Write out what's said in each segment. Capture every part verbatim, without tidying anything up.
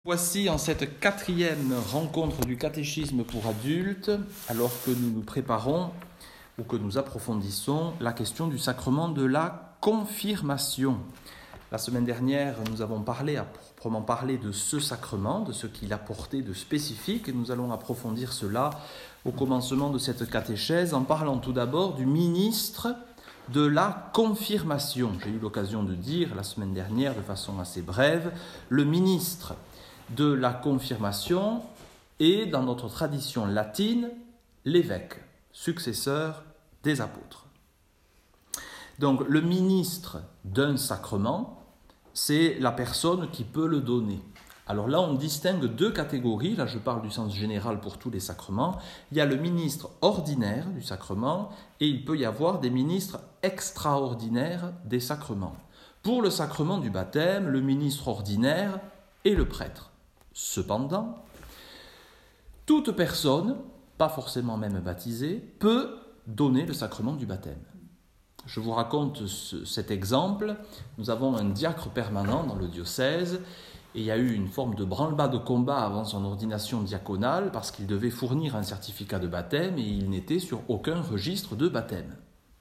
Voici en cette quatrième rencontre du catéchisme pour adultes, alors que nous nous préparons ou que nous approfondissons la question du sacrement de la confirmation. La semaine dernière, nous avons parlé, à proprement parler, de ce sacrement, de ce qu'il apportait de spécifique, et nous allons approfondir cela au commencement de cette catéchèse en parlant tout d'abord du ministre de la confirmation. J'ai eu l'occasion de dire la semaine dernière, de façon assez brève, le ministre de la confirmation est, dans notre tradition latine, l'évêque, successeur des apôtres. Donc, le ministre d'un sacrement, c'est la personne qui peut le donner. Alors là, on distingue deux catégories. Là, je parle du sens général pour tous les sacrements. Il y a le ministre ordinaire du sacrement et il peut y avoir des ministres extraordinaires des sacrements. Pour le sacrement du baptême, le ministre ordinaire est le prêtre. Cependant, toute personne, pas forcément même baptisée, peut donner le sacrement du baptême. Je vous raconte ce, cet exemple. Nous avons un diacre permanent dans le diocèse et il y a eu une forme de branle-bas de combat avant son ordination diaconale parce qu'il devait fournir un certificat de baptême et il n'était sur aucun registre de baptême.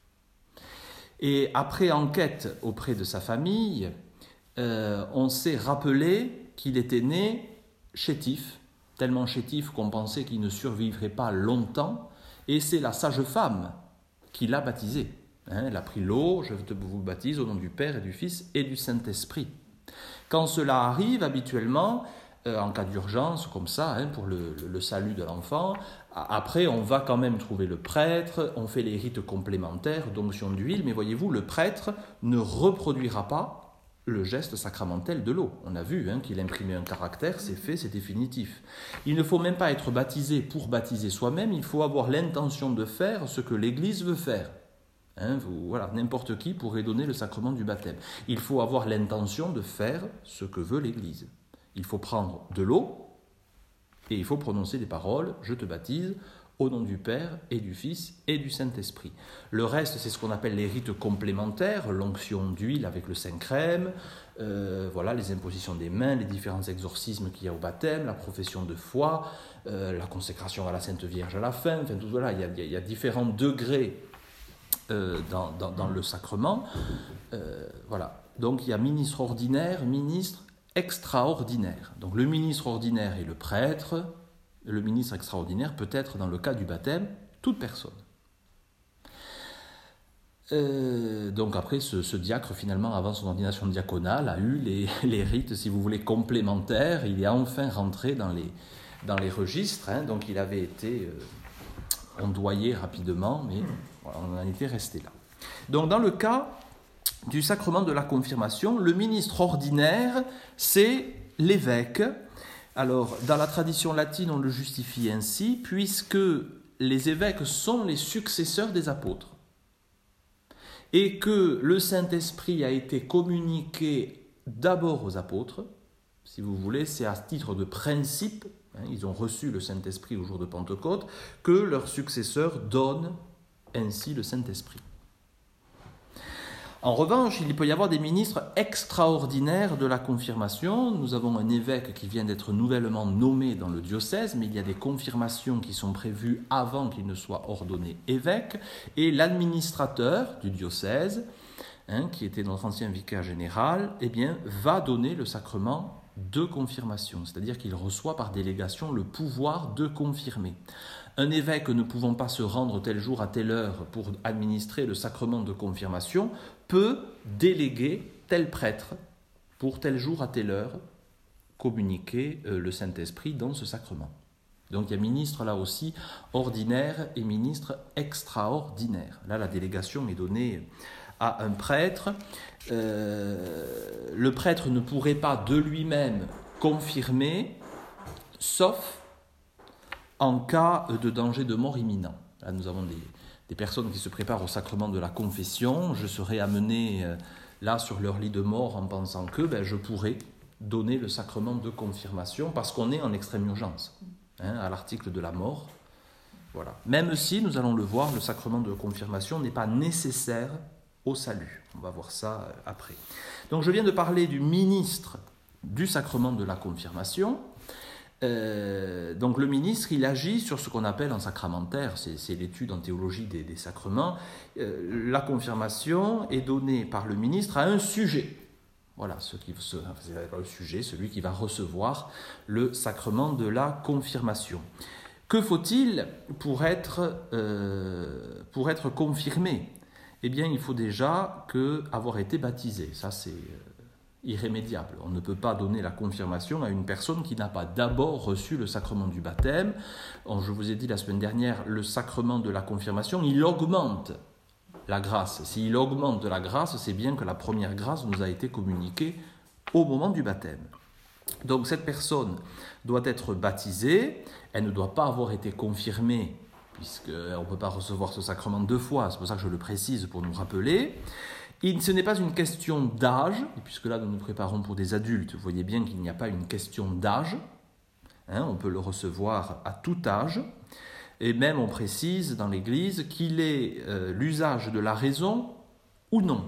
Et après enquête auprès de sa famille, euh, on s'est rappelé qu'il était né chétif, tellement chétif qu'on pensait qu'il ne survivrait pas longtemps, et c'est la sage-femme qui l'a baptisé. Hein, elle a pris l'eau, je vous baptise au nom du Père et du Fils et du Saint-Esprit. Quand cela arrive, habituellement, euh, en cas d'urgence, comme ça, hein, pour le, le, le salut de l'enfant, après on va quand même trouver le prêtre, on fait les rites complémentaires d'onction d'huile, mais voyez-vous, le prêtre ne reproduira pas le geste sacramentel de l'eau. On a vu hein, qu'il imprimait un caractère, c'est fait, c'est définitif. Il ne faut même pas être baptisé pour baptiser soi-même, il faut avoir l'intention de faire ce que l'Église veut faire. Hein, vous, voilà, n'importe qui pourrait donner le sacrement du baptême. Il faut avoir l'intention de faire ce que veut l'Église. Il faut prendre de l'eau et il faut prononcer des paroles « Je te baptise » au nom du Père et du Fils et du Saint-Esprit. Le reste, c'est ce qu'on appelle les rites complémentaires, l'onction d'huile avec le Saint-Crème, euh, voilà, les impositions des mains, les différents exorcismes qu'il y a au baptême, la profession de foi, euh, la consécration à la Sainte Vierge à la fin, enfin tout voilà, il y a, il y a différents degrés euh, dans, dans, dans le sacrement. Euh, voilà. Donc il y a ministre ordinaire, ministre extraordinaire. Donc le ministre ordinaire est le prêtre. Le ministre extraordinaire peut être, dans le cas du baptême, toute personne. Euh, donc après, ce, ce diacre, finalement, avant son ordination diaconale, a eu les, les rites, si vous voulez, complémentaires. Il est enfin rentré dans les, dans les registres. Hein, donc il avait été euh, ondoyé rapidement, mais voilà, on en était resté là. Donc dans le cas du sacrement de la confirmation, le ministre ordinaire, c'est l'évêque. Alors, dans la tradition latine, on le justifie ainsi, puisque les évêques sont les successeurs des apôtres et que le Saint-Esprit a été communiqué d'abord aux apôtres, si vous voulez, c'est à titre de principe, hein, ils ont reçu le Saint-Esprit au jour de Pentecôte, que leurs successeurs donnent ainsi le Saint-Esprit. En revanche, il peut y avoir des ministres extraordinaires de la confirmation. Nous avons un évêque qui vient d'être nouvellement nommé dans le diocèse, mais il y a des confirmations qui sont prévues avant qu'il ne soit ordonné évêque. Et l'administrateur du diocèse, hein, qui était notre ancien vicaire général, eh bien, va donner le sacrement de confirmation, c'est-à-dire qu'il reçoit par délégation le pouvoir de confirmer. Un évêque ne pouvant pas se rendre tel jour à telle heure pour administrer le sacrement de confirmation peut déléguer tel prêtre pour tel jour à telle heure communiquer le Saint-Esprit dans ce sacrement. Donc il y a ministre là aussi ordinaire et ministre extraordinaire. Là la délégation est donnée à un prêtre. Euh, le prêtre ne pourrait pas de lui-même confirmer, sauf en cas de danger de mort imminent. Là, nous avons des, des personnes qui se préparent au sacrement de la confession. Je serai amené euh, là sur leur lit de mort en pensant que ben, je pourrais donner le sacrement de confirmation parce qu'on est en extrême urgence, hein, à l'article de la mort. Voilà. Même si, nous allons le voir, le sacrement de confirmation n'est pas nécessaire au salut. On va voir ça après. Donc je viens de parler du ministre du sacrement de la confirmation. Euh, donc le ministre, il agit sur ce qu'on appelle en sacramentaire, c'est, c'est l'étude en théologie des, des sacrements. Euh, la confirmation est donnée par le ministre à un sujet. Voilà, ce qui, ce, c'est le sujet, celui qui va recevoir le sacrement de la confirmation. Que faut-il pour être, euh, pour être confirmé ? Eh bien, il faut déjà que avoir été baptisé. Ça, c'est irrémédiable. On ne peut pas donner la confirmation à une personne qui n'a pas d'abord reçu le sacrement du baptême. Je vous ai dit la semaine dernière, le sacrement de la confirmation, il augmente la grâce. S'il augmente la grâce, c'est bien que la première grâce nous a été communiquée au moment du baptême. Donc cette personne doit être baptisée, elle ne doit pas avoir été confirmée, puisqu'on ne peut pas recevoir ce sacrement deux fois, c'est pour ça que je le précise pour nous rappeler. Et ce n'est pas une question d'âge, et puisque là nous nous préparons pour des adultes, vous voyez bien qu'il n'y a pas une question d'âge, hein, on peut le recevoir à tout âge, et même on précise dans l'Église qu'il est euh, l'usage de la raison ou non,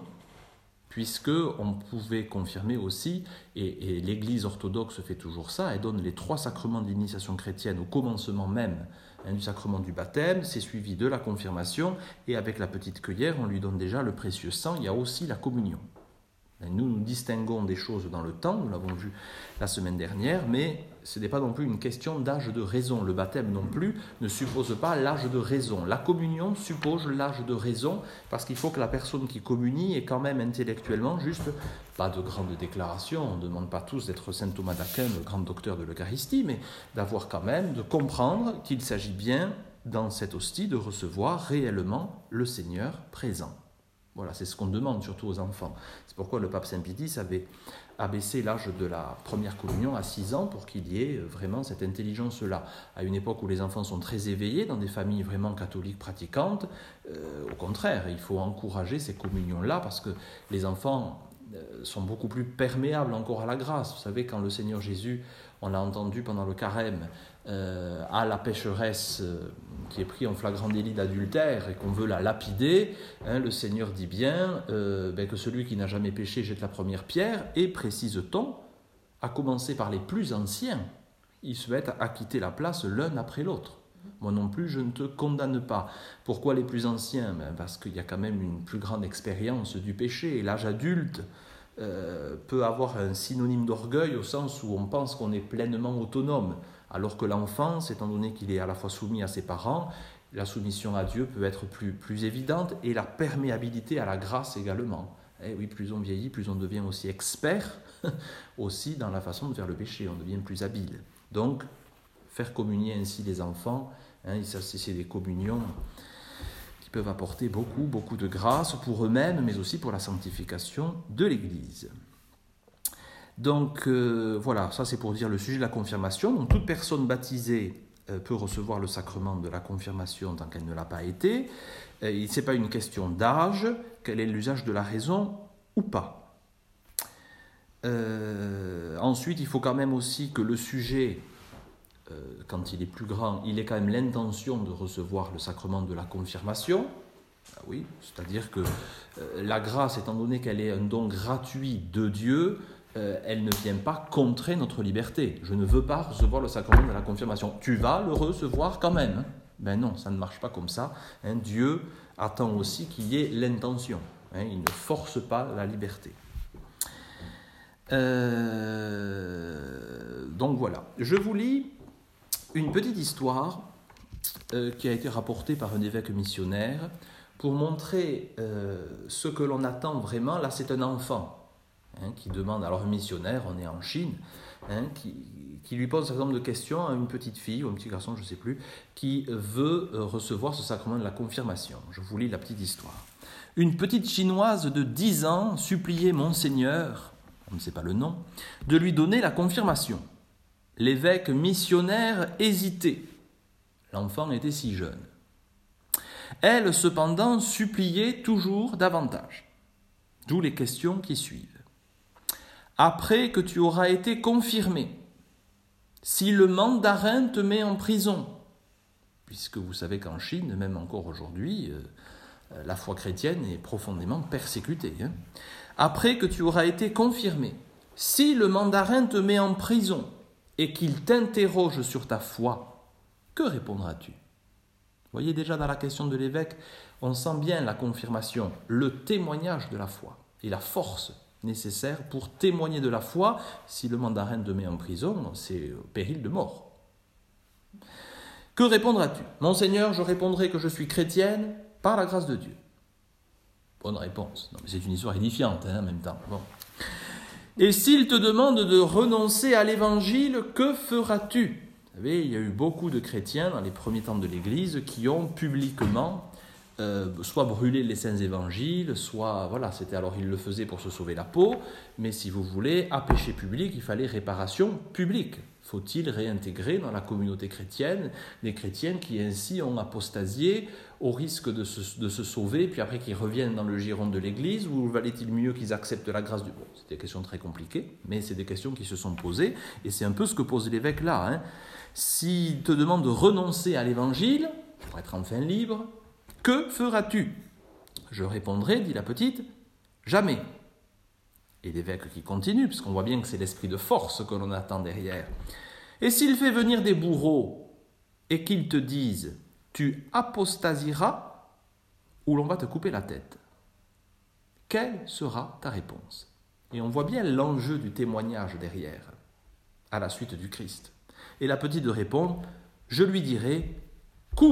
puisqu'on pouvait confirmer aussi, et, et l'Église orthodoxe fait toujours ça, elle donne les trois sacrements d'initiation chrétienne au commencement même hein, du sacrement du baptême, c'est suivi de la confirmation, et avec la petite cueillère, on lui donne déjà le précieux sang, il y a aussi la communion. Et nous, nous distinguons des choses dans le temps, nous l'avons vu la semaine dernière, mais ce n'est pas non plus une question d'âge de raison. Le baptême non plus ne suppose pas l'âge de raison. La communion suppose l'âge de raison, parce qu'il faut que la personne qui communie ait quand même intellectuellement juste, pas de grande déclaration, on ne demande pas tous d'être saint Thomas d'Aquin, le grand docteur de l'Eucharistie, mais d'avoir quand même, de comprendre qu'il s'agit bien, dans cette hostie, de recevoir réellement le Seigneur présent. Voilà, c'est ce qu'on demande surtout aux enfants. C'est pourquoi le pape Saint Pie avait abaissé l'âge de la première communion à six ans pour qu'il y ait vraiment cette intelligence-là. À une époque où les enfants sont très éveillés, dans des familles vraiment catholiques pratiquantes, euh, au contraire, il faut encourager ces communions-là parce que les enfants euh, sont beaucoup plus perméables encore à la grâce. Vous savez, quand le Seigneur Jésus, on l'a entendu pendant le carême, euh, à la pécheresse euh, qui est prise en flagrant délit d'adultère et qu'on veut la lapider, hein, le Seigneur dit bien euh, ben, que celui qui n'a jamais péché jette la première pierre, et précise-t-on, à commencer par les plus anciens, ils souhaitent acquitter la place l'un après l'autre. Moi non plus, je ne te condamne pas. Pourquoi les plus anciens ? Ben, parce qu'il y a quand même une plus grande expérience du péché, et l'âge adulte euh, peut avoir un synonyme d'orgueil au sens où on pense qu'on est pleinement autonome, alors que l'enfance, étant donné qu'il est à la fois soumis à ses parents, la soumission à Dieu peut être plus, plus évidente, et la perméabilité à la grâce également. Et oui, plus on vieillit, plus on devient aussi expert aussi dans la façon de faire le péché, on devient plus habile. Donc, faire communier ainsi les enfants, hein, c'est des communions qui peuvent apporter beaucoup, beaucoup de grâce pour eux-mêmes, mais aussi pour la sanctification de l'Église. Donc euh, voilà, ça c'est pour dire le sujet de la confirmation. Donc toute personne baptisée euh, peut recevoir le sacrement de la confirmation tant qu'elle ne l'a pas été. Euh, ce n'est pas une question d'âge, quel est l'usage de la raison ou pas. Euh, ensuite, il faut quand même aussi que le sujet, euh, quand il est plus grand, il ait quand même l'intention de recevoir le sacrement de la confirmation. Ah oui, c'est-à-dire que euh, la grâce, étant donné qu'elle est un don gratuit de Dieu, Euh, elle ne vient pas contrer notre liberté. Je ne veux pas recevoir le sacrement de la confirmation. Tu vas le recevoir quand même. Hein. Ben non, ça ne marche pas comme ça. Hein. Dieu attend aussi qu'il y ait l'intention. Hein. Il ne force pas la liberté. Euh, donc voilà. Je vous lis une petite histoire euh, qui a été rapportée par un évêque missionnaire pour montrer euh, ce que l'on attend vraiment. Là, c'est un enfant. Hein, qui demande, alors un missionnaire, on est en Chine, hein, qui, qui lui pose un certain nombre de questions à une petite fille ou un petit garçon, je ne sais plus, qui veut recevoir ce sacrement de la confirmation. Je vous lis la petite histoire. Une petite chinoise de dix ans suppliait Monseigneur, on ne sait pas le nom, de lui donner la confirmation. L'évêque missionnaire hésitait. L'enfant était si jeune. Elle, cependant, suppliait toujours davantage. D'où les questions qui suivent. Après que tu auras été confirmé, si le mandarin te met en prison, puisque vous savez qu'en Chine, même encore aujourd'hui, euh, la foi chrétienne est profondément persécutée. Hein. Après que tu auras été confirmé, Si le mandarin te met en prison et qu'il t'interroge sur ta foi, que répondras-tu ? Vous voyez déjà dans la question de l'évêque, on sent bien la confirmation, le témoignage de la foi et la force nécessaire pour témoigner de la foi. Si le mandarin te met en prison, c'est péril de mort. Que répondras-tu ? Monseigneur, je répondrai que je suis chrétienne par la grâce de Dieu. Bonne réponse. Non, mais c'est une histoire édifiante hein, en même temps. Bon. Et s'il te demande de renoncer à l'évangile, que feras-tu ? Vous savez, il y a eu beaucoup de chrétiens dans les premiers temps de l'Église qui ont publiquement euh, soit brûlé les saints évangiles, soit, voilà, c'était alors ils le faisaient pour se sauver la peau, mais si vous voulez, à péché public, il fallait réparation publique. Faut-il réintégrer dans la communauté chrétienne des chrétiens qui ainsi ont apostasié au risque de se, de se sauver, puis après qu'ils reviennent dans le giron de l'Église, ou valait-il mieux qu'ils acceptent la grâce du... Bon, c'est des questions très compliquées, mais c'est des questions qui se sont posées, et c'est un peu ce que pose l'évêque là. Hein. S'il te demande de renoncer à l'Évangile, pour être enfin libre, que feras-tu ? Je répondrai, dit la petite, jamais. Et l'évêque qui continue, puisqu'on voit bien que c'est l'esprit de force que l'on attend derrière. Et s'il fait venir des bourreaux et qu'ils te disent « tu apostasieras ou l'on va te couper la tête », quelle sera ta réponse ? Et on voit bien l'enjeu du témoignage derrière, à la suite du Christ. Et la petite répond « je lui dirai « coupe ».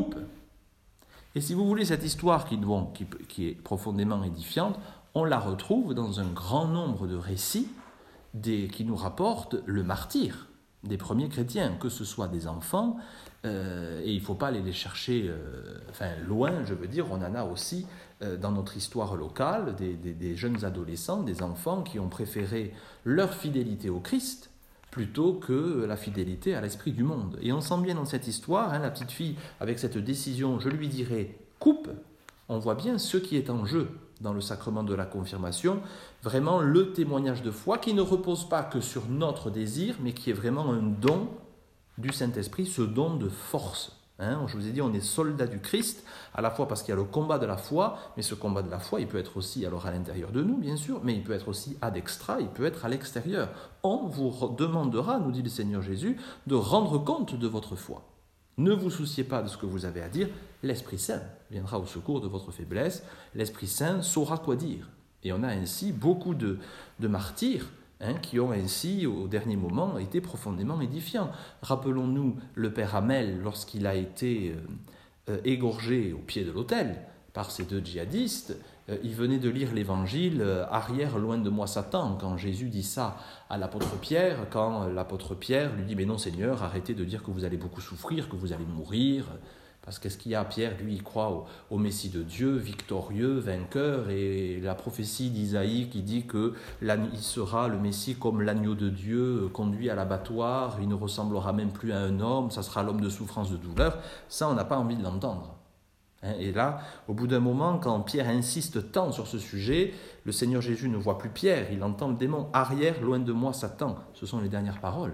Et si vous voulez, cette histoire qui, bon, qui, qui est profondément édifiante, on la retrouve dans un grand nombre de récits des, qui nous rapportent le martyre des premiers chrétiens, que ce soit des enfants, euh, et il ne faut pas aller les chercher euh, enfin, loin, je veux dire, on en a aussi euh, dans notre histoire locale, des, des, des jeunes adolescents, des enfants qui ont préféré leur fidélité au Christ plutôt que la fidélité à l'esprit du monde. Et on sent bien dans cette histoire, hein, la petite fille, avec cette décision, je lui dirai « coupe », on voit bien ce qui est en jeu dans le sacrement de la confirmation, vraiment le témoignage de foi qui ne repose pas que sur notre désir, mais qui est vraiment un don du Saint-Esprit, ce don de force. Hein, je vous ai dit, on est soldat du Christ, à la fois parce qu'il y a le combat de la foi, mais ce combat de la foi, il peut être aussi alors à l'intérieur de nous, bien sûr, mais il peut être aussi ad extra, il peut être à l'extérieur. On vous demandera, nous dit le Seigneur Jésus, de rendre compte de votre foi. Ne vous souciez pas de ce que vous avez à dire, l'Esprit Saint viendra au secours de votre faiblesse, l'Esprit Saint saura quoi dire. Et on a ainsi beaucoup de, de martyrs hein, qui ont ainsi, au dernier moment, été profondément édifiants. Rappelons-nous le père Hamel, lorsqu'il a été euh, euh, égorgé au pied de l'autel par ces deux djihadistes, euh, il venait de lire l'évangile euh, « Arrière, loin de moi Satan », quand Jésus dit ça à l'apôtre Pierre, quand euh, l'apôtre Pierre lui dit « Mais non Seigneur, arrêtez de dire que vous allez beaucoup souffrir, que vous allez mourir ». Parce qu'est-ce qu'il y a ? Pierre, lui, il croit au, au Messie de Dieu, victorieux, vainqueur, et la prophétie d'Isaïe qui dit qu'il sera le Messie comme l'agneau de Dieu, conduit à l'abattoir, il ne ressemblera même plus à un homme, ça sera l'homme de souffrance, de douleur. Ça, on n'a pas envie de l'entendre. Et là, au bout d'un moment, quand Pierre insiste tant sur ce sujet, le Seigneur Jésus ne voit plus Pierre, il entend le démon « Arrière, loin de moi, Satan ». Ce sont les dernières paroles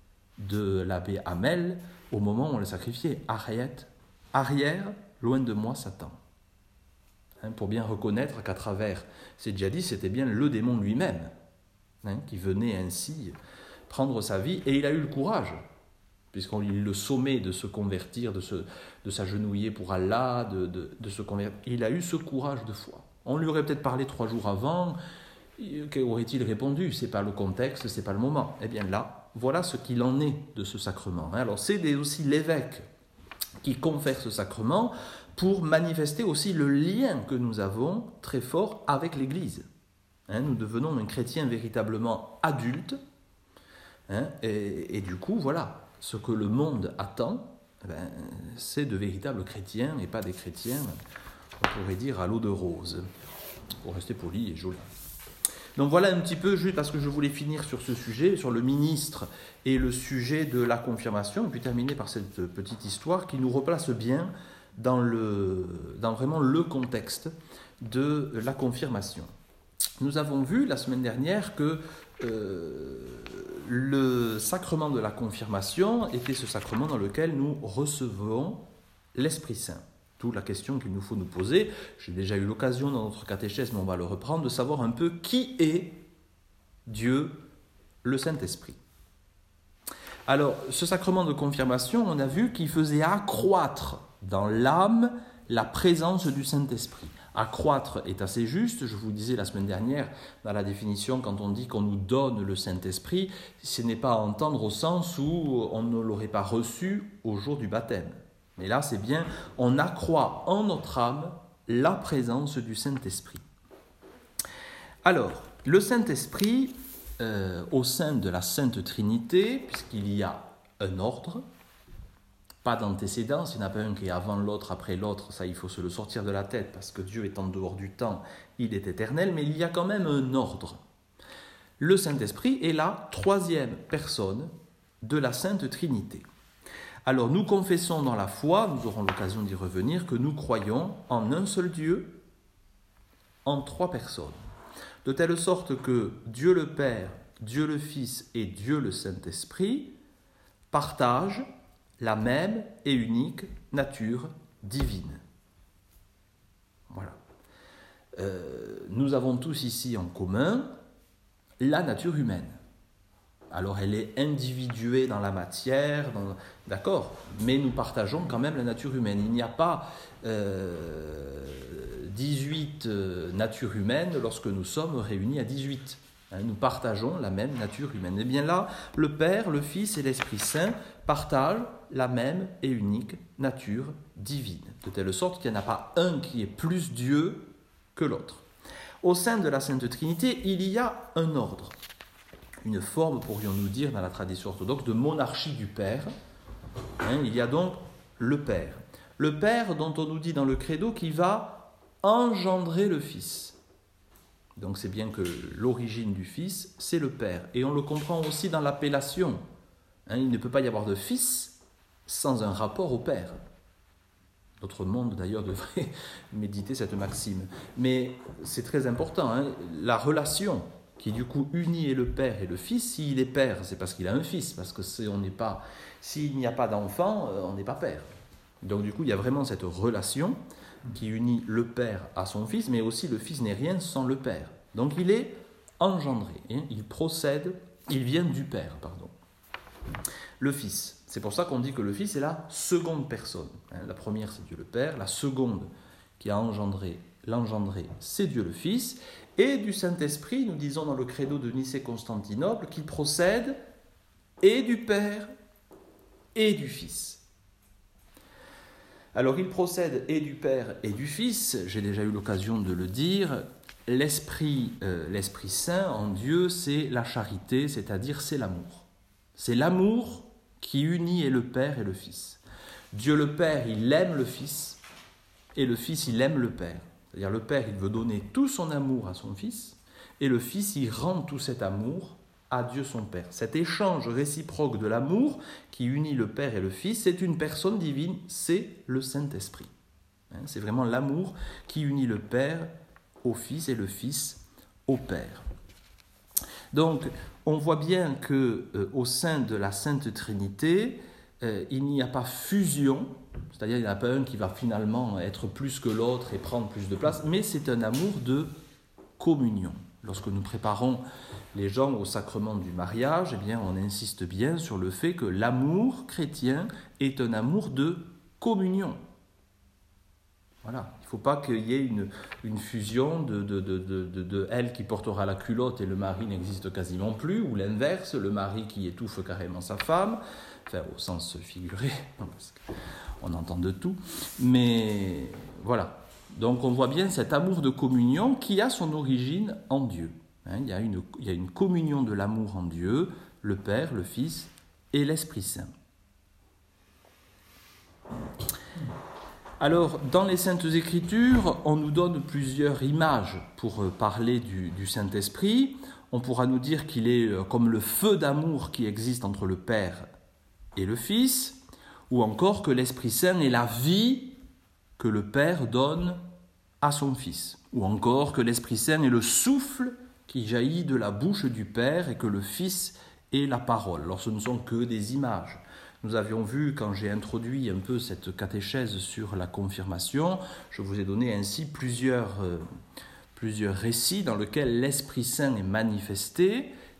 de l'abbé Hamel au moment où on le sacrifiait. « Arrière, arrière, loin de moi, Satan ». Hein, pour bien reconnaître qu'à travers ces djihadistes, c'était bien le démon lui-même hein, qui venait ainsi prendre sa vie, et il a eu le courage, puisqu'on le sommait de se convertir, de, se, de s'agenouiller pour Allah, de, de, de se convertir. Il a eu ce courage de foi. On lui aurait peut-être parlé trois jours avant, qu'aurait-il répondu ? C'est pas le contexte, c'est pas le moment. Eh bien là, voilà ce qu'il en est de ce sacrement. Alors c'est aussi l'évêque qui confère ce sacrement pour manifester aussi le lien que nous avons très fort avec l'Église. Hein, nous devenons un chrétien véritablement adulte, hein, et, et du coup, voilà. Ce que le monde attend, ben, c'est de véritables chrétiens et pas des chrétiens, on pourrait dire, à l'eau de rose, pour rester poli et joli. Donc voilà un petit peu, juste parce que je voulais finir sur ce sujet, sur le ministre et le sujet de la confirmation, et puis terminer par cette petite histoire qui nous replace bien dans, le, dans vraiment le contexte de la confirmation. Nous avons vu la semaine dernière que euh, le sacrement de la confirmation était ce sacrement dans lequel nous recevons l'Esprit Saint. D'où la question qu'il nous faut nous poser, j'ai déjà eu l'occasion dans notre catéchèse, mais on va le reprendre, de savoir un peu qui est Dieu le Saint-Esprit. Alors, ce sacrement de confirmation, on a vu qu'il faisait accroître dans l'âme la présence du Saint-Esprit. Accroître est assez juste, je vous disais la semaine dernière, dans la définition, quand on dit qu'on nous donne le Saint-Esprit, ce n'est pas à entendre au sens où on ne l'aurait pas reçu au jour du baptême. Mais là, c'est bien, on accroît en notre âme la présence du Saint-Esprit. Alors, le Saint-Esprit, euh, au sein de la Sainte Trinité, puisqu'il y a un ordre, pas d'antécédence, il n'y en a pas un qui est avant l'autre, après l'autre, ça il faut se le sortir de la tête, parce que Dieu est en dehors du temps, il est éternel, mais il y a quand même un ordre. Le Saint-Esprit est la troisième personne de la Sainte Trinité. Alors nous confessons dans la foi, nous aurons l'occasion d'y revenir, que nous croyons en un seul Dieu, en trois personnes. De telle sorte que Dieu le Père, Dieu le Fils et Dieu le Saint-Esprit partagent la même et unique nature divine. Voilà. Euh, nous avons tous ici en commun la nature humaine. Alors elle est individuée dans la matière, dans... d'accord, mais nous partageons quand même la nature humaine. Il n'y a pas euh, dix-huit euh, natures humaines lorsque nous sommes réunis à dix-huit. Hein, nous partageons la même nature humaine. Et bien là, le Père, le Fils et l'Esprit Saint partagent la même et unique nature divine, de telle sorte qu'il n'y en a pas un qui est plus Dieu que l'autre. Au sein de la Sainte Trinité, il y a un ordre. Une forme, pourrions-nous dire, dans la tradition orthodoxe, de monarchie du Père. Hein, il y a donc le Père. Le Père dont on nous dit dans le credo qu'il va engendrer le Fils. Donc c'est bien que l'origine du Fils, c'est le Père. Et on le comprend aussi dans l'appellation. Hein, il ne peut pas y avoir de Fils sans un rapport au Père. Notre monde, d'ailleurs, devrait méditer cette maxime. Mais c'est très important, hein, la relation qui du coup unit le Père et le Fils. S'il est Père, c'est parce qu'il a un Fils, parce que c'est, on n'est pas, s'il n'y a pas d'enfant, on n'est pas Père. Donc du coup, il y a vraiment cette relation qui unit le Père à son Fils, mais aussi le Fils n'est rien sans le Père. Donc il est engendré, hein, il procède, il vient du Père, pardon. Le Fils, c'est pour ça qu'on dit que le Fils est la seconde personne. Hein, la première, c'est Dieu le Père, la seconde qui a engendré, l'engendré, c'est Dieu le Fils. Et du Saint-Esprit, nous disons dans le credo de Nicée-Constantinople qu'il procède et du Père et du Fils. Alors il procède et du Père et du Fils, j'ai déjà eu l'occasion de le dire, l'Esprit, euh, l'Esprit Saint en Dieu, c'est la charité, c'est-à-dire c'est l'amour. C'est l'amour qui unit et le Père et le Fils. Dieu le Père, il aime le Fils, et le Fils, il aime le Père. C'est-à-dire le Père, il veut donner tout son amour à son Fils, et le Fils, il rend tout cet amour à Dieu son Père. Cet échange réciproque de l'amour qui unit le Père et le Fils, c'est une personne divine, c'est le Saint-Esprit. C'est vraiment l'amour qui unit le Père au Fils et le Fils au Père. Donc, on voit bien que euh, au sein de la Sainte Trinité, euh, il n'y a pas fusion, c'est-à-dire il n'y en a pas un qui va finalement être plus que l'autre et prendre plus de place, mais c'est un amour de communion. Lorsque nous préparons les gens au sacrement du mariage, eh bien, on insiste bien sur le fait que l'amour chrétien est un amour de communion. Voilà, il ne faut pas qu'il y ait une, une fusion de, de, de, de, de, de elle qui portera la culotte et le mari n'existe quasiment plus, ou l'inverse, le mari qui étouffe carrément sa femme, enfin au sens figuré, parce qu'on entend de tout, mais voilà. Donc on voit bien cet amour de communion qui a son origine en Dieu. Hein, il y a une, il y a une communion de l'amour en Dieu, le Père, le Fils et l'Esprit Saint. Alors, dans les Saintes Écritures, on nous donne plusieurs images pour parler du, du Saint-Esprit. On pourra nous dire qu'il est comme le feu d'amour qui existe entre le Père et le Fils, ou encore que l'Esprit Saint est la vie que le Père donne à son Fils, ou encore que l'Esprit Saint est le souffle qui jaillit de la bouche du Père et que le Fils est la parole. Alors, ce ne sont que des images. Nous avions vu, quand j'ai introduit un peu cette catéchèse sur la confirmation, je vous ai donné ainsi plusieurs, euh, plusieurs récits dans lesquels l'Esprit Saint est manifesté,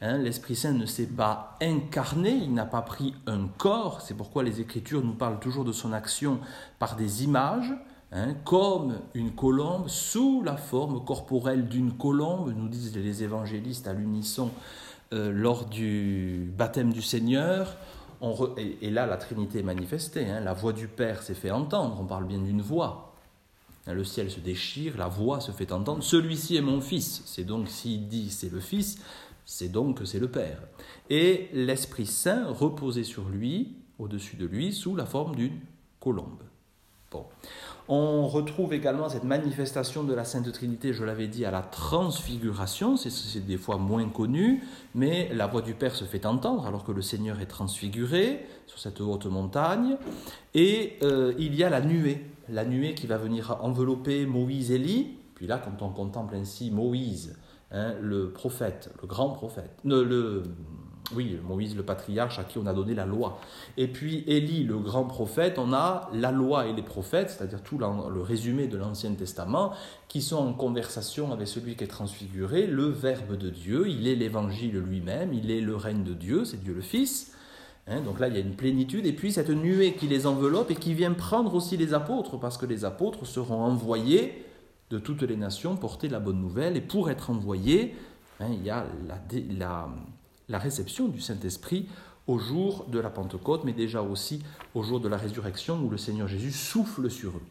Hein, l'Esprit Saint ne s'est pas incarné, il n'a pas pris un corps. C'est pourquoi les Écritures nous parlent toujours de son action par des images, hein, comme une colombe, sous la forme corporelle d'une colombe, nous disent les évangélistes à l'unisson euh, lors du baptême du Seigneur. On re... et, et là, la Trinité est manifestée, hein, la voix du Père s'est fait entendre, on parle bien d'une voix. Hein, le ciel se déchire, la voix se fait entendre. Celui-ci est mon Fils. C'est donc, s'il dit c'est le Fils, c'est donc que c'est le Père. Et l'Esprit Saint reposait sur lui, au-dessus de lui, sous la forme d'une colombe. Bon. On retrouve également cette manifestation de la Sainte Trinité, je l'avais dit, à la transfiguration. C'est, c'est des fois moins connu, mais la voix du Père se fait entendre alors que le Seigneur est transfiguré sur cette haute montagne. Et euh, il y a la nuée, la nuée qui va venir envelopper Moïse et Élie. Puis là, quand on contemple ainsi Moïse, hein, le prophète, le grand prophète, le, le, oui, Moïse le patriarche à qui on a donné la loi, et puis Élie le grand prophète, on a la loi et les prophètes, c'est-à-dire tout le résumé de l'Ancien Testament, qui sont en conversation avec celui qui est transfiguré, le Verbe de Dieu. Il est l'Évangile lui-même, il est le règne de Dieu, c'est Dieu le Fils. Hein, donc là, il y a une plénitude, et puis cette nuée qui les enveloppe et qui vient prendre aussi les apôtres, parce que les apôtres seront envoyés de toutes les nations porter la bonne nouvelle, et pour être envoyés, hein, il y a la, la, la réception du Saint-Esprit au jour de la Pentecôte, mais déjà aussi au jour de la résurrection où le Seigneur Jésus souffle sur eux.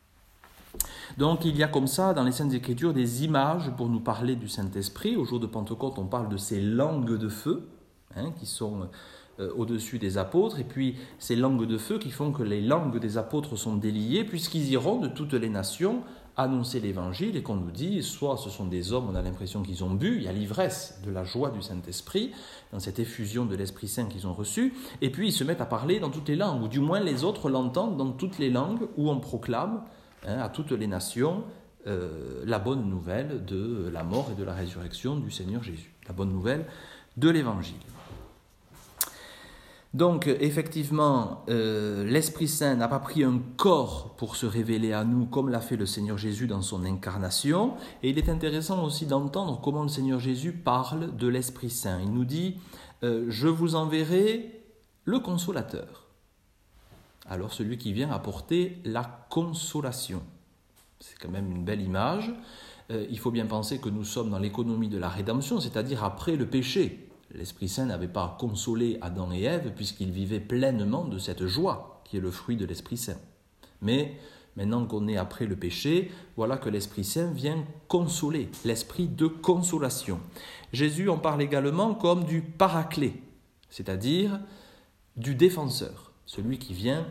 Donc il y a comme ça dans les Saintes Écritures des images pour nous parler du Saint-Esprit. Au jour de Pentecôte, on parle de ces langues de feu, hein, qui sont euh, au-dessus des apôtres, et puis ces langues de feu qui font que les langues des apôtres sont déliées, puisqu'ils iront de toutes les nations annoncer l'évangile, et qu'on nous dit, soit ce sont des hommes, on a l'impression qu'ils ont bu, il y a l'ivresse de la joie du Saint-Esprit, dans cette effusion de l'Esprit Saint qu'ils ont reçu, et puis ils se mettent à parler dans toutes les langues, ou du moins les autres l'entendent dans toutes les langues où on proclame, hein, à toutes les nations euh, la bonne nouvelle de la mort et de la résurrection du Seigneur Jésus, la bonne nouvelle de l'évangile. Donc, effectivement, euh, l'Esprit Saint n'a pas pris un corps pour se révéler à nous comme l'a fait le Seigneur Jésus dans son incarnation. Et il est intéressant aussi d'entendre comment le Seigneur Jésus parle de l'Esprit Saint. Il nous dit euh, « Je vous enverrai le Consolateur ». Alors, celui qui vient apporter la consolation. C'est quand même une belle image. Euh, il faut bien penser que nous sommes dans l'économie de la rédemption, c'est-à-dire après le péché. L'Esprit Saint n'avait pas consolé Adam et Ève puisqu'ils vivaient pleinement de cette joie qui est le fruit de l'Esprit Saint. Mais maintenant qu'on est après le péché, voilà que l'Esprit Saint vient consoler, l'esprit de consolation. Jésus en parle également comme du paraclet, c'est-à-dire du défenseur, celui qui vient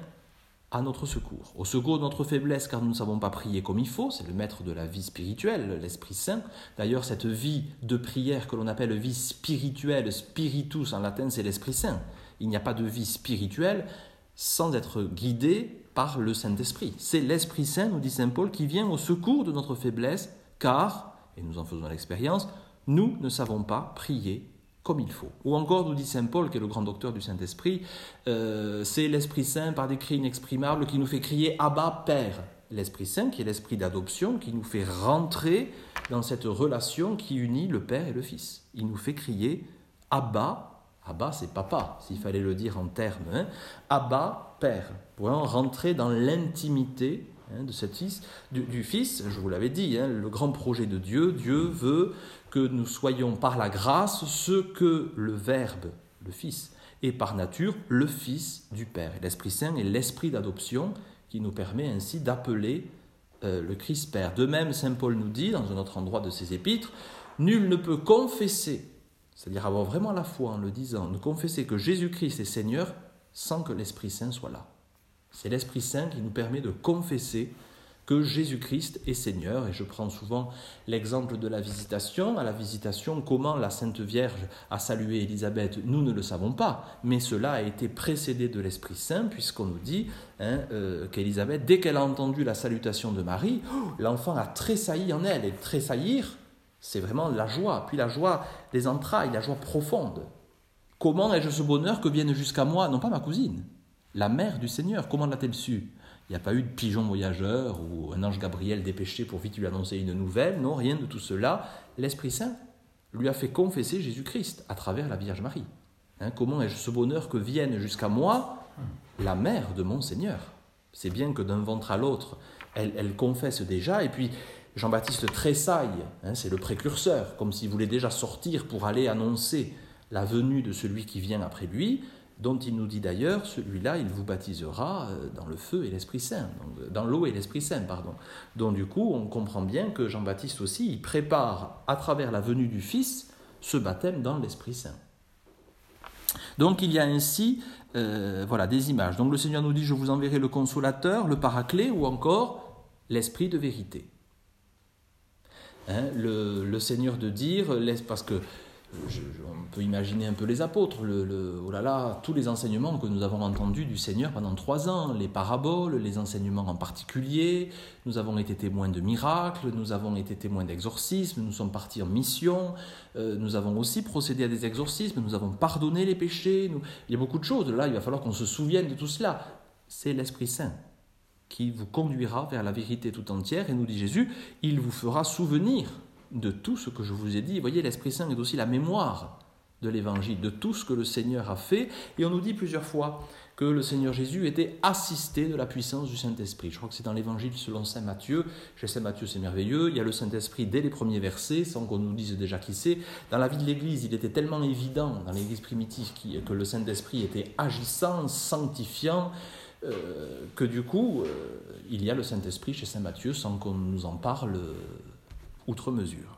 à notre secours. Au secours de notre faiblesse, car nous ne savons pas prier comme il faut, c'est le maître de la vie spirituelle, l'Esprit Saint. D'ailleurs, cette vie de prière que l'on appelle vie spirituelle, spiritus en latin, c'est l'Esprit Saint. Il n'y a pas de vie spirituelle sans être guidée par le Saint-Esprit. C'est l'Esprit Saint, nous dit saint Paul, qui vient au secours de notre faiblesse, car, et nous en faisons l'expérience, nous ne savons pas prier comme il faut. Ou encore, nous dit saint Paul, qui est le grand docteur du Saint-Esprit, euh, c'est l'Esprit Saint, par des cris inexprimables, qui nous fait crier « Abba, Père ». L'Esprit Saint, qui est l'esprit d'adoption, qui nous fait rentrer dans cette relation qui unit le Père et le Fils. Il nous fait crier « Abba ». Abba, c'est papa, s'il fallait le dire en termes. Hein. Abba, Père. Pour rentrer dans l'intimité hein, de cet fils, du, du Fils, je vous l'avais dit, hein, le grand projet de Dieu. Dieu veut que nous soyons par la grâce ce que le Verbe, le Fils, est par nature le Fils du Père. L'Esprit Saint est l'esprit d'adoption qui nous permet ainsi d'appeler euh, le Christ Père. De même, saint Paul nous dit, dans un autre endroit de ses épîtres, « Nul ne peut confesser », c'est-à-dire avoir vraiment la foi en le disant, ne confesser que Jésus-Christ est Seigneur sans que l'Esprit Saint soit là. C'est l'Esprit Saint qui nous permet de confesser que Jésus-Christ est Seigneur. Et je prends souvent l'exemple de la visitation. À la visitation, comment la Sainte Vierge a salué Élisabeth, nous ne le savons pas. Mais cela a été précédé de l'Esprit Saint, puisqu'on nous dit hein, euh, qu'Élisabeth, dès qu'elle a entendu la salutation de Marie, oh, l'enfant a tressailli en elle. Et tressaillir, c'est vraiment la joie. Puis la joie des entrailles, la joie profonde. Comment ai-je ce bonheur que vienne jusqu'à moi, non pas ma cousine, la mère du Seigneur, comment l'a-t-elle su ? Il n'y a pas eu de pigeon voyageur ou un ange Gabriel dépêché pour vite lui annoncer une nouvelle. Non, rien de tout cela. L'Esprit Saint lui a fait confesser Jésus-Christ à travers la Vierge Marie. Hein, comment ai-je ce bonheur que vienne jusqu'à moi la mère de mon Seigneur? C'est bien que d'un ventre à l'autre, elle, elle confesse déjà, et puis Jean-Baptiste tressaille, hein, c'est le précurseur, comme s'il voulait déjà sortir pour aller annoncer la venue de celui qui vient après lui, dont il nous dit d'ailleurs, celui-là, il vous baptisera dans le feu et l'Esprit Saint, donc dans l'eau et l'Esprit Saint, pardon. Donc du coup, on comprend bien que Jean-Baptiste aussi, il prépare à travers la venue du Fils ce baptême dans l'Esprit Saint. Donc il y a ainsi euh, voilà, des images. Donc le Seigneur nous dit, je vous enverrai le Consolateur, le Paraclet, ou encore l'Esprit de vérité. Hein, le, le Seigneur de dire, parce que je, je, on peut imaginer un peu les apôtres, le, le, oh là là, tous les enseignements que nous avons entendus du Seigneur pendant trois ans, les paraboles, les enseignements en particulier, nous avons été témoins de miracles, nous avons été témoins d'exorcismes, nous sommes partis en mission, euh, nous avons aussi procédé à des exorcismes, nous avons pardonné les péchés, nous... il y a beaucoup de choses, là il va falloir qu'on se souvienne de tout cela. C'est l'Esprit Saint qui vous conduira vers la vérité tout entière, et nous dit Jésus, il vous fera souvenir de tout ce que je vous ai dit. Vous voyez, l'Esprit Saint est aussi la mémoire de l'Évangile, de tout ce que le Seigneur a fait, et on nous dit plusieurs fois que le Seigneur Jésus était assisté de la puissance du Saint-Esprit. Je crois que c'est dans l'Évangile selon saint Matthieu. Chez saint Matthieu, c'est merveilleux, il y a le Saint-Esprit dès les premiers versets, sans qu'on nous dise déjà qui c'est. Dans la vie de l'Église, il était tellement évident, dans l'Église primitive, que le Saint-Esprit était agissant, sanctifiant, Euh, que du coup, euh, il y a le Saint-Esprit chez saint Matthieu sans qu'on nous en parle euh, outre mesure.